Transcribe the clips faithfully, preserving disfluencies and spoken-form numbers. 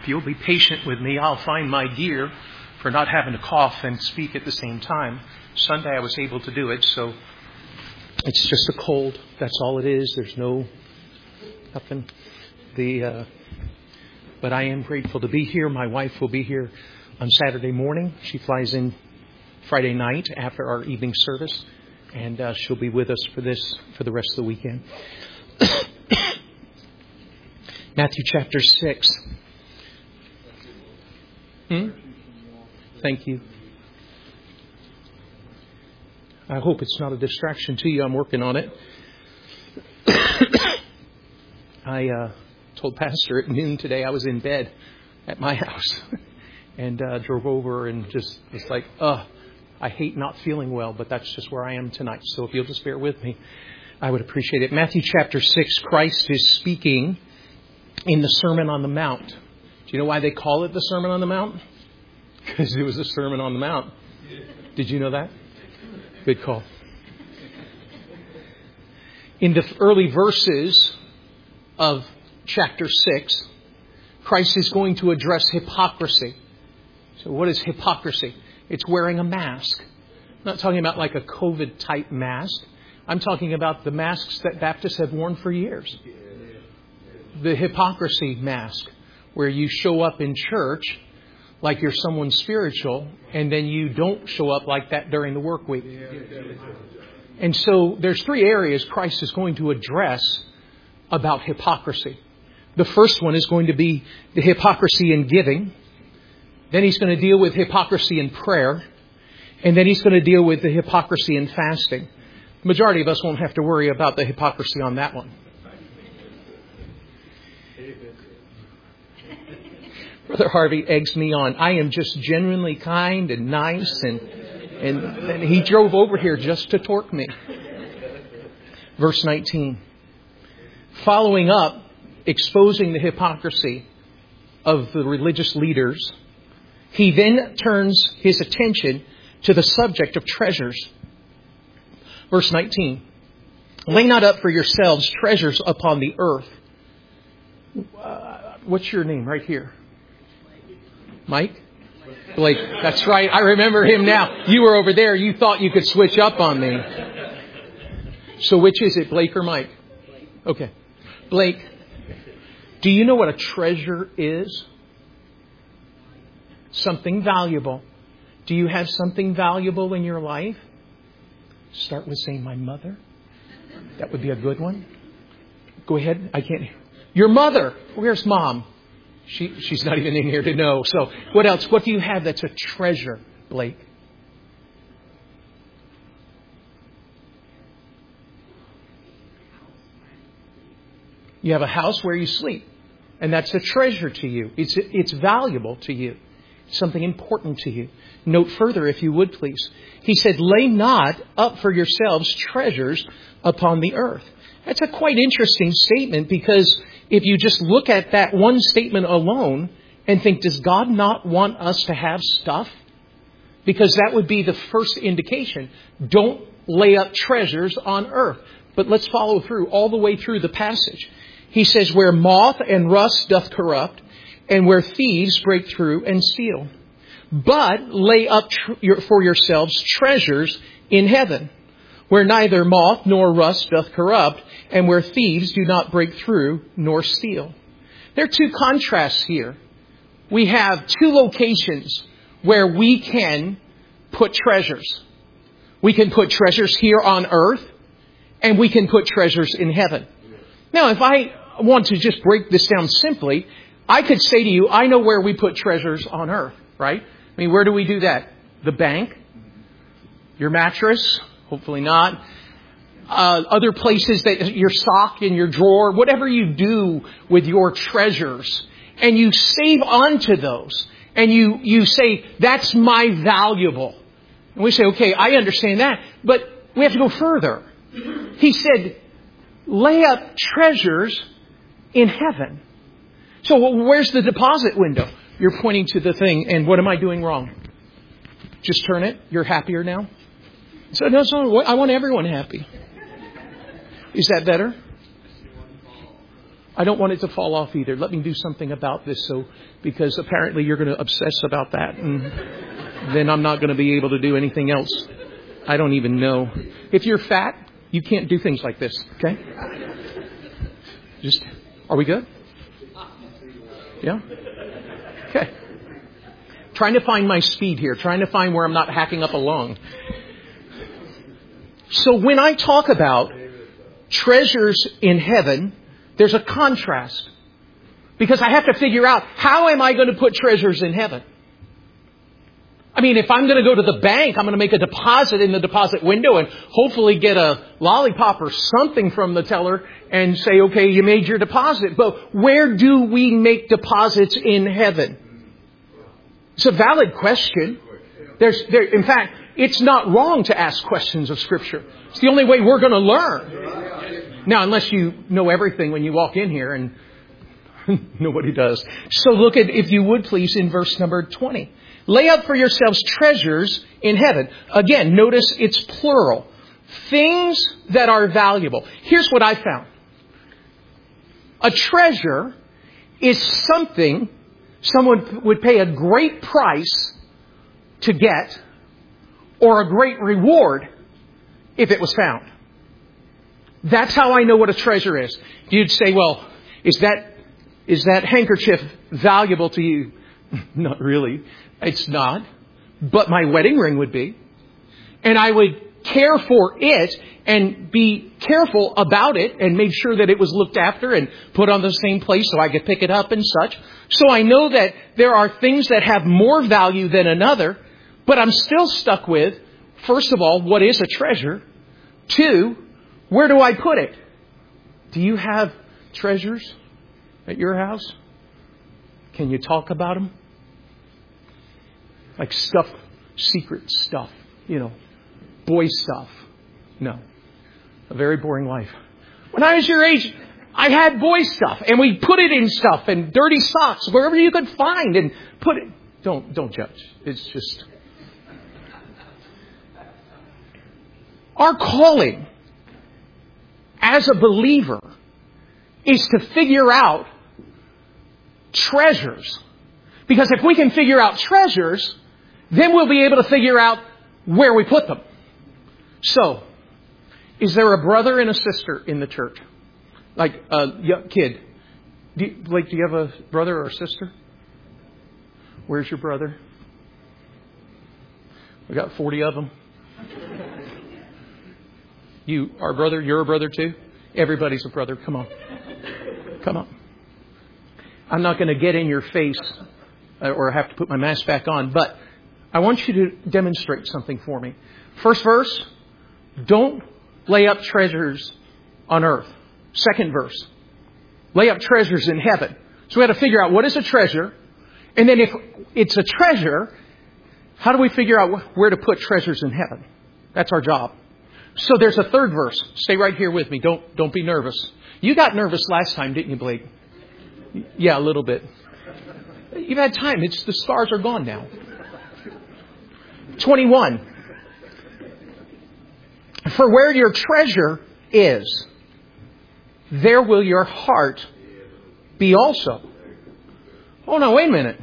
If you'll be patient with me, I'll find my gear for not having to cough and speak at the same time. Sunday I was able to do it, so it's just a cold. That's all it is. There's no nothing. The uh, but I am grateful to be here. My wife will be here on Saturday morning. She flies in Friday night after our evening service, and uh, she'll be with us for this for the rest of the weekend. Matthew chapter six. Hmm? Thank you. I hope it's not a distraction to you. I'm working on it. I uh, told Pastor at noon today I was in bed at my house and uh, drove over and just was like, ugh, I hate not feeling well, but that's just where I am tonight. So if you'll just bear with me, I would appreciate it. Matthew chapter six, Christ is speaking in the Sermon on the Mount. Do you know why they call it the Sermon on the Mount? Because it was a Sermon on the Mount. Did you know that? Good call. In the early verses of chapter six, Christ is going to address hypocrisy. So what is hypocrisy? It's wearing a mask. I'm not talking about like a COVID type mask. I'm talking about the masks that Baptists have worn for years. The hypocrisy mask, where you show up in church like you're someone spiritual, and then you don't show up like that during the work week. And so there's three areas Christ is going to address about hypocrisy. The first one is going to be the hypocrisy in giving. Then he's going to deal with hypocrisy in prayer. And then he's going to deal with the hypocrisy in fasting. The majority of us won't have to worry about the hypocrisy on that one. Brother Harvey eggs me on. I am just genuinely kind and nice, and, and and he drove over here just to torque me. Verse nineteen. Following up, exposing the hypocrisy of the religious leaders, he then turns his attention to the subject of treasures. Verse nineteen. Lay not up for yourselves treasures upon the earth. Uh, what's your name right here? Mike? Blake. That's right. I remember him now. You were over there. You thought you could switch up on me. So which is it, Blake or Mike? Okay. Blake, do you know what a treasure is? Something valuable. Do you have something valuable in your life? Start with saying, my mother. That would be a good one. Go ahead. I can't. Your mother. Where's Mom? She she's not even in here to know. So what else? What do you have that's a treasure, Blake? You have a house where you sleep. And that's a treasure to you. It's it's valuable to you. It's something important to you. Note further, if you would please. He said, lay not up for yourselves treasures upon the earth. That's a quite interesting statement, because if you just look at that one statement alone and think, does God not want us to have stuff? Because that would be the first indication. Don't lay up treasures on earth. But let's follow through all the way through the passage. He says, where moth and rust doth corrupt, and where thieves break through and steal. But lay up tr- your, for yourselves treasures in heaven, where neither moth nor rust doth corrupt, and where thieves do not break through nor steal. There are two contrasts here. We have two locations where we can put treasures. We can put treasures here on earth, and we can put treasures in heaven. Now, if I want to just break this down simply, I could say to you, I know where we put treasures on earth, right? I mean, where do we do that? The bank? Your mattress? Hopefully not. Uh, other places, that your sock in your drawer, whatever you do with your treasures, and you save onto those, and you, you say, that's my valuable. And we say, okay, I understand that, but we have to go further. He said, lay up treasures in heaven. So where's the deposit window? You're pointing to the thing, and what am I doing wrong? Just turn it. You're happier now? So no, so I want everyone happy. Is that better? I don't want it to fall off either. Let me do something about this, so because apparently you're going to obsess about that, and then I'm not going to be able to do anything else. I don't even know. If you're fat, you can't do things like this, okay? Just, are we good? Yeah? Okay. Trying to find my speed here. Trying to find where I'm not hacking up a lung. So when I talk about treasures in heaven, there's a contrast. Because I have to figure out, how am I going to put treasures in heaven? I mean, if I'm going to go to the bank, I'm going to make a deposit in the deposit window and hopefully get a lollipop or something from the teller and say, okay, you made your deposit. But where do we make deposits in heaven? It's a valid question. There's, there, in fact, it's not wrong to ask questions of Scripture. It's the only way we're going to learn. Now, unless you know everything when you walk in here, and nobody does. So look at, if you would please, in verse number twenty. Lay up for yourselves treasures in heaven. Again, notice it's plural. Things that are valuable. Here's what I found. A treasure is something someone would pay a great price to get, or a great reward if it was found. That's how I know what a treasure is. You'd say, well, is that is that handkerchief valuable to you? Not really. It's not. But my wedding ring would be. And I would care for it and be careful about it and make sure that it was looked after and put on the same place so I could pick it up and such. So I know that there are things that have more value than another, but I'm still stuck with, first of all, what is a treasure? Two, where do I put it? Do you have treasures at your house? Can you talk about them? Like stuff, secret stuff, you know, boy stuff. No. A very boring life. When I was your age, I had boy stuff, and we put it in stuff and dirty socks, wherever you could find, and put it. Don't, don't judge. It's just. Our calling as a believer is to figure out treasures. Because if we can figure out treasures, then we'll be able to figure out where we put them. So, is there a brother and a sister in the church? Like a young kid. Do you, like, do you have a brother or a sister? Where's your brother? We got forty of them. You are a brother? You're a brother too? Everybody's a brother. Come on. Come on. I'm not going to get in your face or have to put my mask back on, but I want you to demonstrate something for me. First verse, don't lay up treasures on earth. Second verse, lay up treasures in heaven. So we have to figure out what is a treasure. And then if it's a treasure, how do we figure out where to put treasures in heaven? That's our job. So there's a third verse. Stay right here with me. Don't, don't be nervous. You got nervous last time, didn't you, Blake? Yeah, a little bit. You've had time. It's, the scars are gone now. twenty-one. For where your treasure is, there will your heart be also. Oh, no, wait a minute.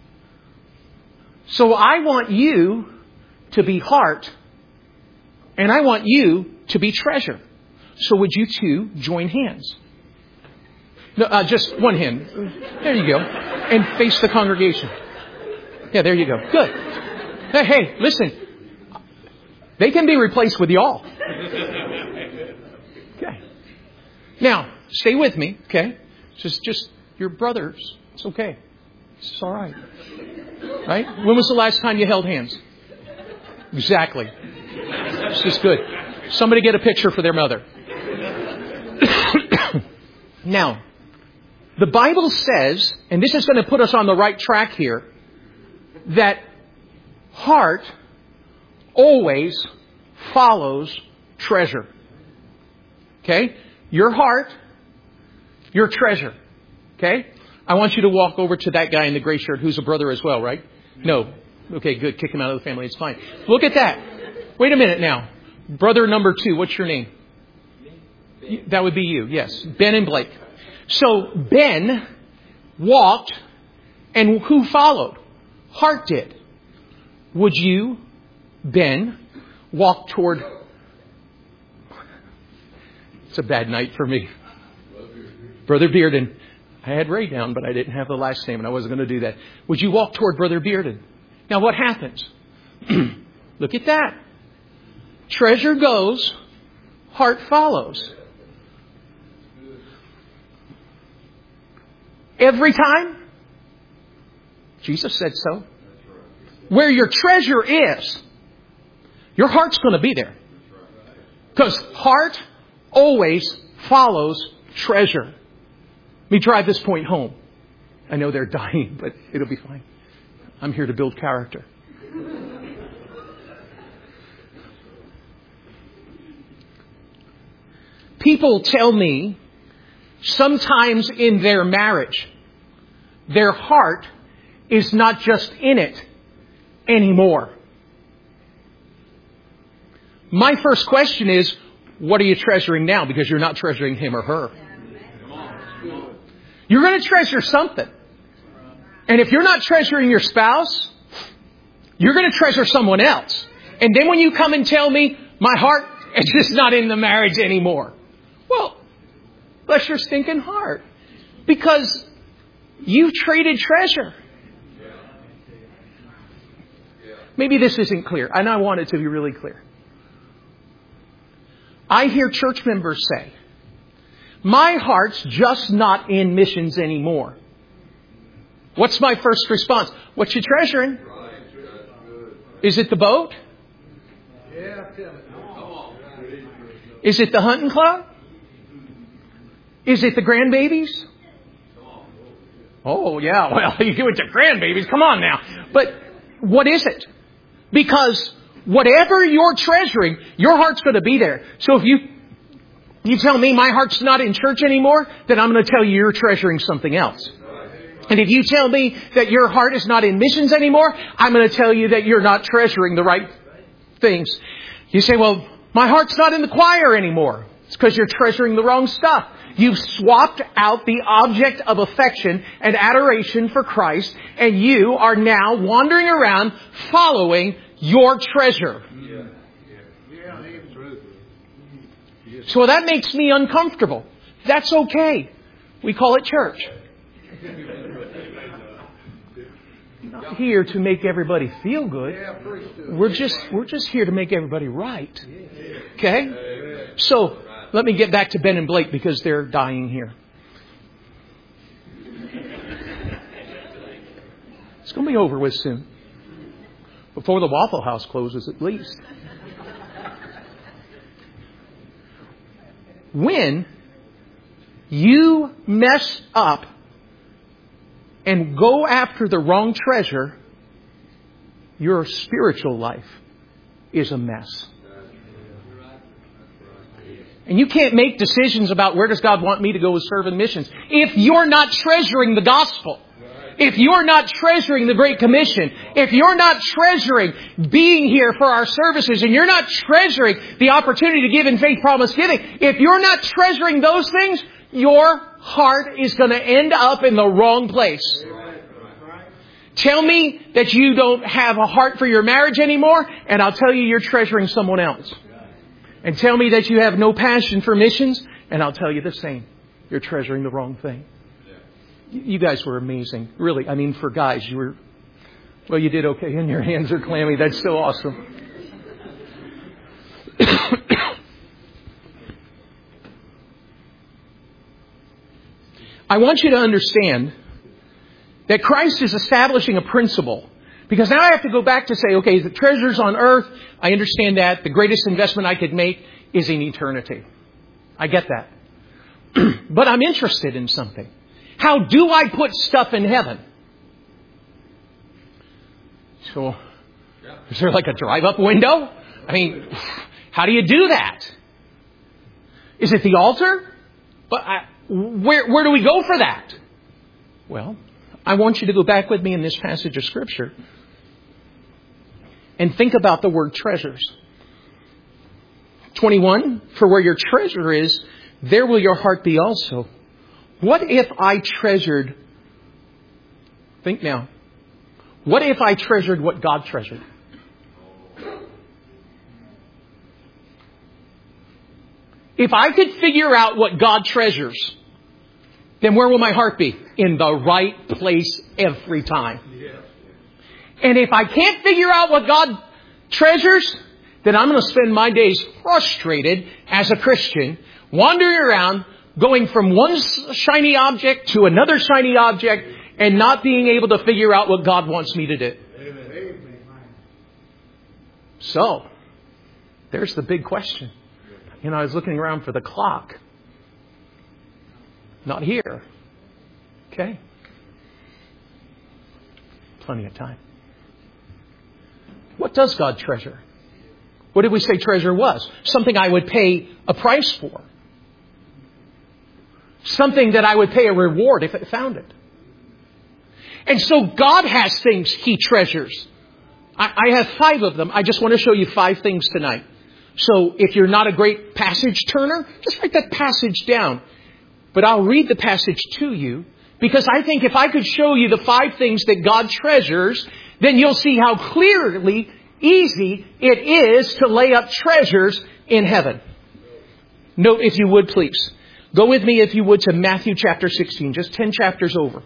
So I want you to be heart, and I want you to be treasure. So would you two join hands? No, uh, just one hand. There you go. And face the congregation. Yeah, there you go. Good. Hey, hey, listen. They can be replaced with y'all. Okay. Now, stay with me, okay? Just, just your brothers. It's okay. It's all right. Right? When was the last time you held hands? Exactly. It's just good. Somebody get a picture for their mother. Now, the Bible says, and this is going to put us on the right track here, that heart always follows treasure. Okay? Your heart, your treasure. Okay? I want you to walk over to that guy in the gray shirt who's a brother as well, right? No. Okay, good. Kick him out of the family. It's fine. Look at that. Wait a minute now. Brother number two, what's your name? That would be you, yes. Ben and Blake. So Ben walked, and who followed? Heart did. Would you, Ben, walk toward... It's a bad night for me. Brother Bearden. I had Ray down, but I didn't have the last name, and I wasn't going to do that. Would you walk toward Brother Bearden? Now what happens? Look at that. Treasure goes, heart follows. Every time? Jesus said so. Where your treasure is, your heart's going to be there. Because heart always follows treasure. Let me drive this point home. I know they're dying, but it'll be fine. I'm here to build character. People tell me sometimes in their marriage, their heart is not just in it anymore. My first question is, what are you treasuring now? Because you're not treasuring him or her. You're going to treasure something. And if you're not treasuring your spouse, you're going to treasure someone else. And then when you come and tell me, my heart is just not in the marriage anymore. Well, bless your stinking heart. Because you've traded treasure. Maybe this isn't clear, and I want it to be really clear. I hear church members say, my heart's just not in missions anymore. What's my first response? What you treasuring? Is it the boat? Is it the hunting club? Is it the grandbabies? Oh, yeah, well, you went to grandbabies. Come on now. But what is it? Because whatever you're treasuring, your heart's going to be there. So if you you tell me my heart's not in church anymore, then I'm going to tell you you're treasuring something else. And if you tell me that your heart is not in missions anymore, I'm going to tell you that you're not treasuring the right things. You say, well, my heart's not in the choir anymore. It's because you're treasuring the wrong stuff. You've swapped out the object of affection and adoration for Christ, and you are now wandering around following your treasure. So that makes me uncomfortable. That's okay. We call it church. I'm not here to make everybody feel good. We're just we're just here to make everybody right. Okay? So let me get back to Ben and Blake because they're dying here. It's going to be over with soon. Before the Waffle House closes, at least. When you mess up and go after the wrong treasure, your spiritual life is a mess. And you can't make decisions about where does God want me to go with serve in missions if you're not treasuring the gospel. If you're not treasuring the Great Commission, if you're not treasuring being here for our services, and you're not treasuring the opportunity to give in faith promise giving, if you're not treasuring those things, your heart is going to end up in the wrong place. Tell me that you don't have a heart for your marriage anymore, and I'll tell you you're treasuring someone else. And tell me that you have no passion for missions, and I'll tell you the same. You're treasuring the wrong thing. You guys were amazing. Really, I mean, for guys, you were... Well, you did okay, and your hands are clammy. That's so awesome. I want you to understand that Christ is establishing a principle. Because now I have to go back to say, okay, the treasures on earth, I understand that. The greatest investment I could make is in eternity. I get that. But I'm interested in something. How do I put stuff in heaven? So, is there like a drive-up window? I mean, how do you do that? Is it the altar? But I, where where do we go for that? Well, I want you to go back with me in this passage of Scripture and think about the word treasures. twenty-one, for where your treasure is, there will your heart be also. What if I treasured, think now, what if I treasured what God treasured? If I could figure out what God treasures, then where will my heart be? In the right place every time. And if I can't figure out what God treasures, then I'm going to spend my days frustrated as a Christian, wandering around, going from one shiny object to another shiny object, and not being able to figure out what God wants me to do. So, there's the big question. You know, I was looking around for the clock. Not here. Okay. Plenty of time. What does God treasure? What did we say treasure was? Something I would pay a price for. Something that I would pay a reward if I found it. And so God has things He treasures. I, I have five of them. I just want to show you five things tonight. So if you're not a great passage turner, just write that passage down. But I'll read the passage to you, because I think if I could show you the five things that God treasures, then you'll see how clearly easy it is to lay up treasures in heaven. Note, if you would, please. Go with me, if you would, to Matthew chapter sixteen, just ten chapters over.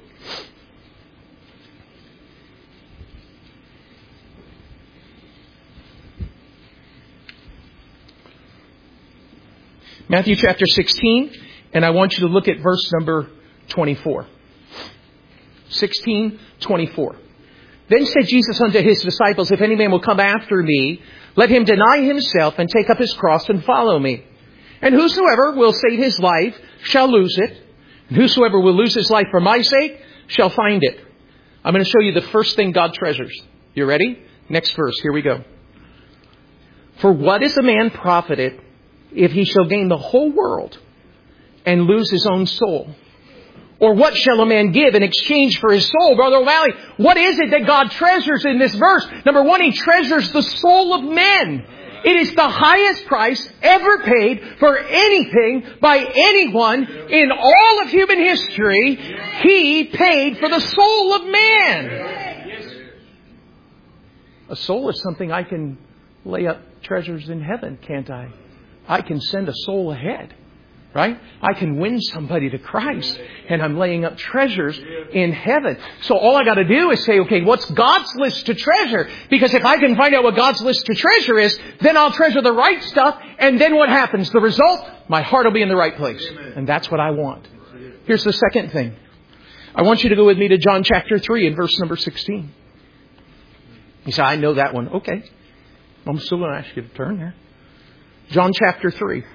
Matthew chapter sixteen, and I want you to look at verse number twenty-four. sixteen, twenty-four. Then said Jesus unto His disciples, if any man will come after me, let him deny himself and take up his cross and follow me. And whosoever will save his life shall lose it. And whosoever will lose his life for my sake shall find it. I'm going to show you the first thing God treasures. You ready? Next verse. Here we go. For what is a man profited if he shall gain the whole world and lose his own soul? Or what shall a man give in exchange for his soul? Brother O'Malley, what is it that God treasures in this verse? Number one, He treasures the soul of men. It is the highest price ever paid for anything by anyone in all of human history. He paid for the soul of man. A soul is something I can lay up treasures in heaven, can't I? I can send a soul ahead. Right? I can win somebody to Christ, and I'm laying up treasures in heaven. So all I got to do is say, okay, what's God's list to treasure? Because if I can find out what God's list to treasure is, then I'll treasure the right stuff. And then what happens? The result, my heart will be in the right place. And that's what I want. Here's the second thing. I want you to go with me to John chapter three and verse number sixteen. You say, I know that one. Okay. I'm still going to ask you to turn there. John chapter three.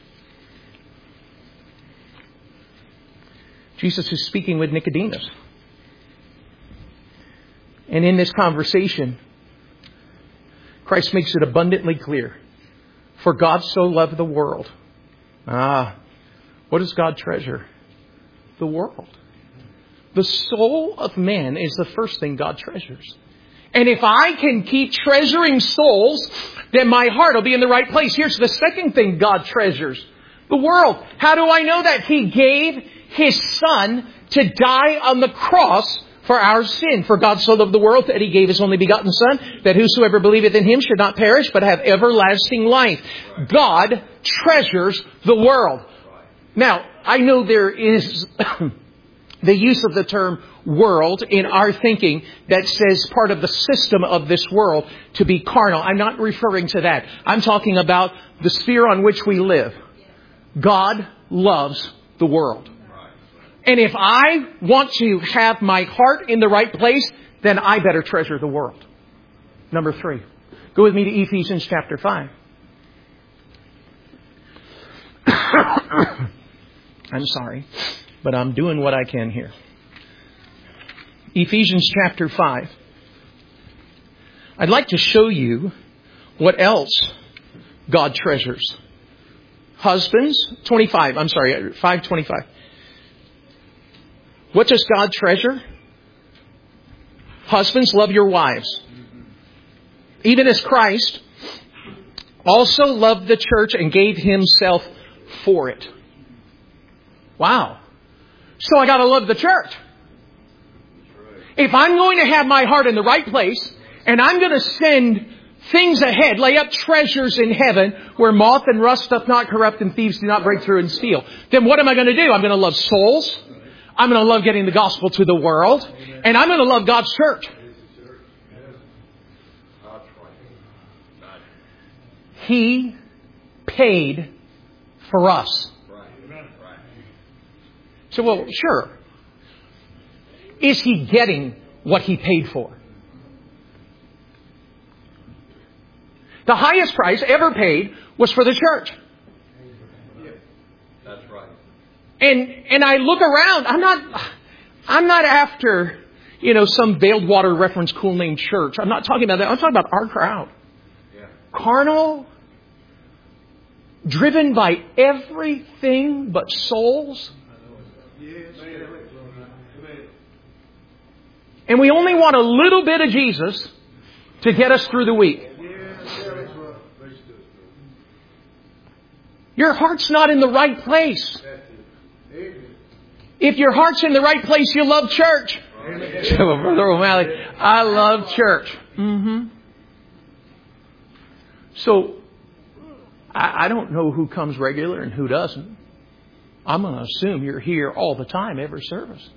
Jesus is speaking with Nicodemus. And in this conversation, Christ makes it abundantly clear. For God so loved the world. Ah, what does God treasure? The world. The soul of man is the first thing God treasures. And if I can keep treasuring souls, then my heart will be in the right place. Here's the second thing God treasures. The world. How do I know that? He gave His Son to die on the cross for our sin. For God so loved the world that He gave His only begotten Son, that whosoever believeth in Him should not perish, but have everlasting life. God treasures the world. Now, I know there is the use of the term world in our thinking that says part of the system of this world to be carnal. I'm not referring to that. I'm talking about the sphere on which we live. God loves the world. And if I want to have my heart in the right place, then I better treasure the world. Number three. Go with me to Ephesians chapter five. I'm sorry, but I'm doing what I can here. Ephesians chapter five. I'd like to show you what else God treasures. Husbands, twenty-five, I'm sorry, five twenty-five. What does God treasure? Husbands, love your wives. Even as Christ also loved the church and gave Himself for it. Wow. So I got to love the church. If I'm going to have my heart in the right place, and I'm going to send things ahead, lay up treasures in heaven where moth and rust doth not corrupt and thieves do not break through and steal, then what am I going to do? I'm going to love souls. I'm going to love getting the gospel to the world. And I'm going to love God's church. He paid for us. So, well, sure. Is He getting what He paid for? The highest price ever paid was for the church. That's right. And and I look around. I'm not I'm not after, you know, some veiled water reference cool name church. I'm not talking about that. I'm talking about our crowd. Yeah. Carnal, driven by everything but souls. And we only want a little bit of Jesus to get us through the week. Your heart's not in the right place. If your heart's in the right place, you love church. So, Brother O'Malley, I love church. Mm-hmm. So, I, I don't know who comes regular and who doesn't. I'm going to assume you're here all the time, every service.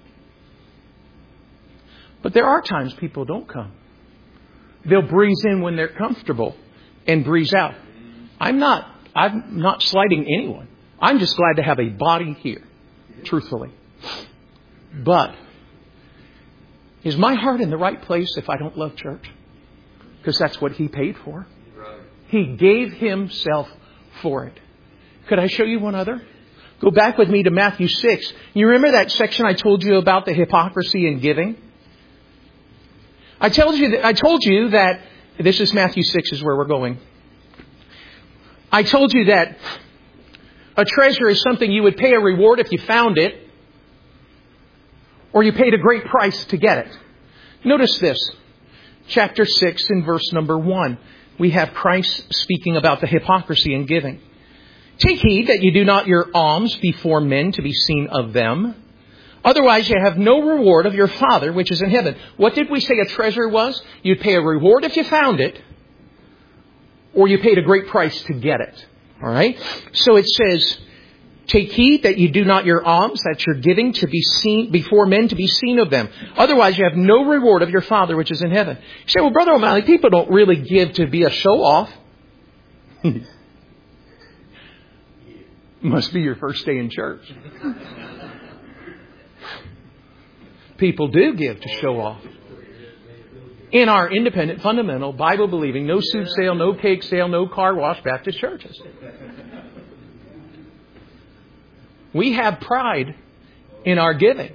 But there are times people don't come. They'll breeze in when they're comfortable and breeze out. I'm not, I'm not slighting anyone. I'm just glad to have a body here, truthfully. But is my heart in the right place if I don't love church? Because that's what He paid for. He gave Himself for it. Could I show you one other? Go back with me to Matthew six. You remember that section I told you about the hypocrisy in giving? I told you that, I told you that this is Matthew six is where we're going. I told you that a treasure is something you would pay a reward if you found it, or you paid a great price to get it. Notice this. Chapter six in verse number one. We have Christ speaking about the hypocrisy in giving. Take heed that you do not your alms before men to be seen of them. Otherwise you have no reward of your Father which is in heaven. What did we say a treasure was? You'd pay a reward if you found it, or you paid a great price to get it. All right? So it says, take heed that you do not your alms, that you're giving to be seen before men to be seen of them. Otherwise you have no reward of your Father which is in heaven. You say, well, Brother O'Malley, people don't really give to be a show-off. Must be your first day in church. People do give to show off. In our independent, fundamental, Bible-believing, no soup sale, no cake sale, no car wash Baptist churches. We have pride in our giving.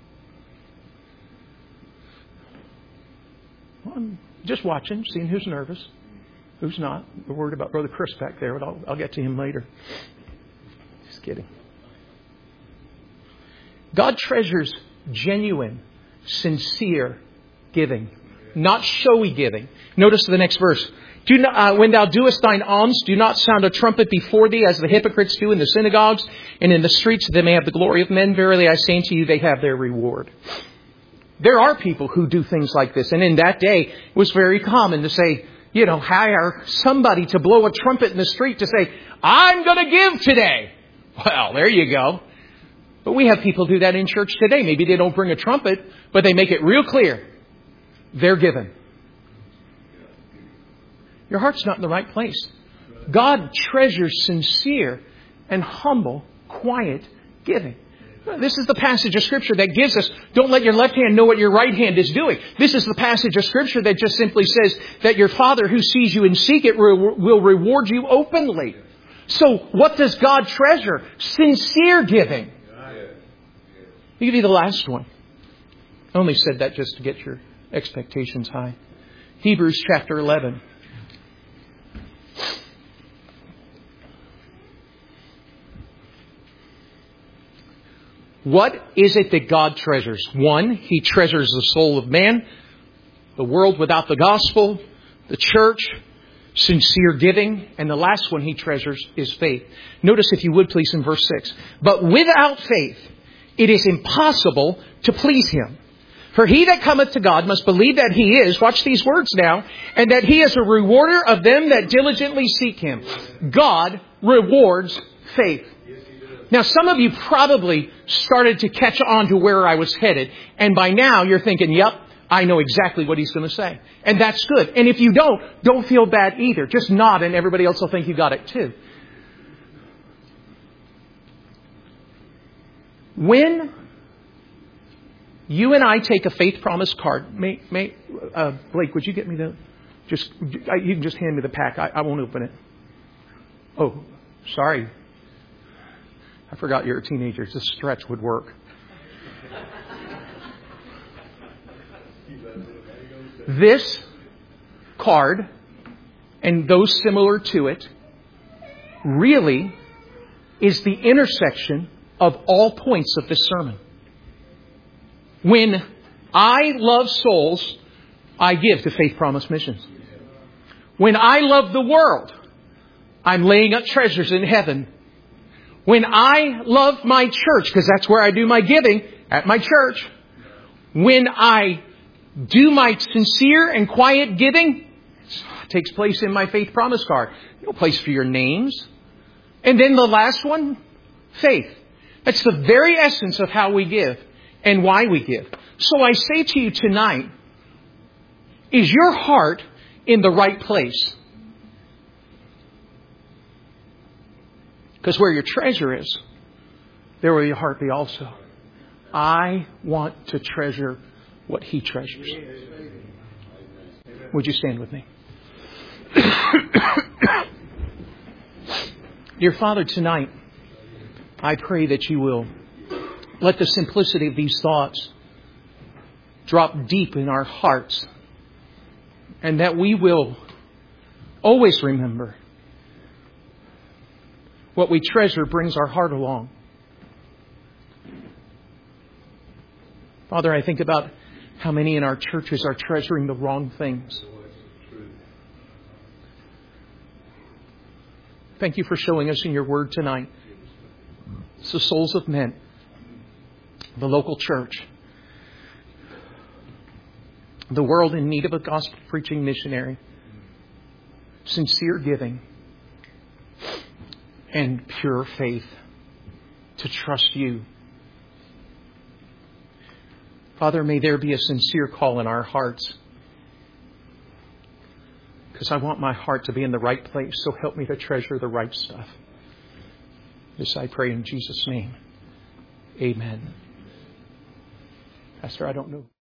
Well, I'm just watching, seeing who's nervous, who's not. We're worried about Brother Chris back there, but I'll, I'll get to him later. Just kidding. God treasures genuine, sincere giving, not showy giving. Notice the next verse. Do not, uh, when thou doest thine alms, do not sound a trumpet before thee, as the hypocrites do in the synagogues and in the streets, that they may have the glory of men. Verily I say unto you, they have their reward. There are people who do things like this. And in that day, it was very common to say, you know, hire somebody to blow a trumpet in the street to say, I'm going to give today. Well, there you go. But we have people do that in church today. Maybe they don't bring a trumpet, but they make it real clear. They're given. Your heart's not in the right place. God treasures sincere and humble, quiet giving. This is the passage of Scripture that gives us, don't let your left hand know what your right hand is doing. This is the passage of Scripture that just simply says that your Father who sees you in secret will reward you openly. So what does God treasure? Sincere giving. I'll give you the last one. I only said that just to get your expectations high. Hebrews chapter eleven. What is it that God treasures? One, He treasures the soul of man, the world without the gospel, the church, sincere giving, and the last one He treasures is faith. Notice, if you would please, in verse six. But without faith, it is impossible to please Him. For he that cometh to God must believe that He is, watch these words now, and that He is a rewarder of them that diligently seek Him. God rewards faith. Now, some of you probably started to catch on to where I was headed. And by now, you're thinking, yep, I know exactly what he's going to say. And that's good. And if you don't, don't feel bad either. Just nod and everybody else will think you got it too. When you and I take a faith promise card, may, may, uh, Blake, would you get me the, just, you can just hand me the pack. I, I won't open it. Oh, sorry. I forgot you're a teenager. This stretch would work. This card and those similar to it really is the intersection of all points of this sermon. When I love souls, I give to Faith Promise Missions. When I love the world, I'm laying up treasures in heaven. When I love my church, because that's where I do my giving, at my church. When I do my sincere and quiet giving, it takes place in my Faith Promise card. No place for your names. And then the last one, faith. That's the very essence of how we give and why we give. So I say to you tonight, is your heart in the right place? Because where your treasure is, there will your heart be also. I want to treasure what He treasures. Would you stand with me? Dear Father, tonight, I pray that you will let the simplicity of these thoughts drop deep in our hearts, and that we will always remember what we treasure brings our heart along. Father, I think about how many in our churches are treasuring the wrong things. Thank you for showing us in your word tonight. It's the souls of men, the local church, the world in need of a gospel preaching missionary, sincere giving, and pure faith to trust you. Father, may there be a sincere call in our hearts, because I want my heart to be in the right place. So help me to treasure the right stuff. This I pray in Jesus' name. Amen. Pastor, I don't know.